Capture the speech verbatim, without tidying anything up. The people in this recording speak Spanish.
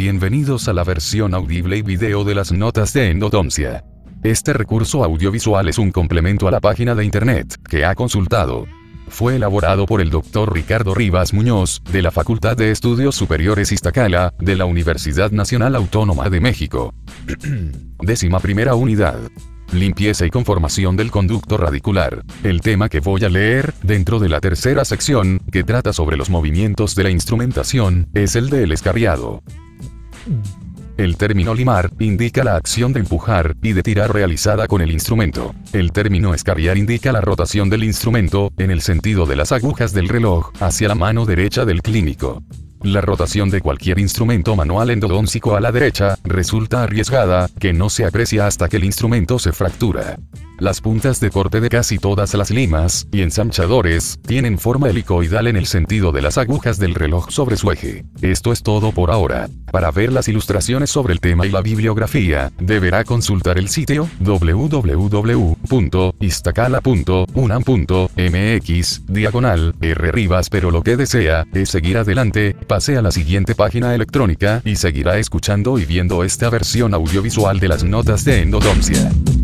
Bienvenidos a la versión audible y video de las notas de endodoncia. Este recurso audiovisual es un complemento a la página de internet que ha consultado. Fue elaborado por el doctor Ricardo Rivas Muñoz, de la Facultad de Estudios Superiores Iztacala, de la Universidad Nacional Autónoma de México. Décima primera unidad. Limpieza y conformación del conducto radicular. El tema que voy a leer, dentro de la tercera sección, que trata sobre los movimientos de la instrumentación, es el del escarriado. El término limar indica la acción de empujar y de tirar realizada con el instrumento. El término escarriar indica la rotación del instrumento, en el sentido de las agujas del reloj, hacia la mano derecha del clínico. La rotación de cualquier instrumento manual endodóncico a la derecha resulta arriesgada, que no se aprecia hasta que el instrumento se fractura. Las puntas de corte de casi todas las limas y ensanchadores tienen forma helicoidal en el sentido de las agujas del reloj sobre su eje. Esto es todo por ahora. Para ver las ilustraciones sobre el tema y la bibliografía, deberá consultar el sitio w w w punto iztacala punto unam punto m x diagonal r rivas, pero lo que desea es seguir adelante, pase a la siguiente página electrónica y seguirá escuchando y viendo esta versión audiovisual de las notas de endodoncia.